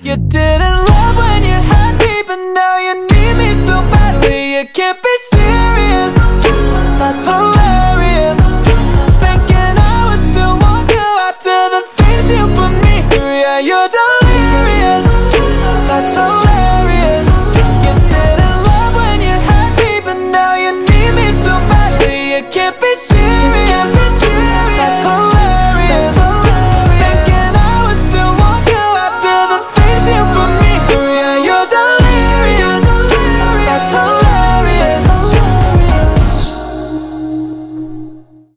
You didn't love when you had me, but now you need me so badly. It can't be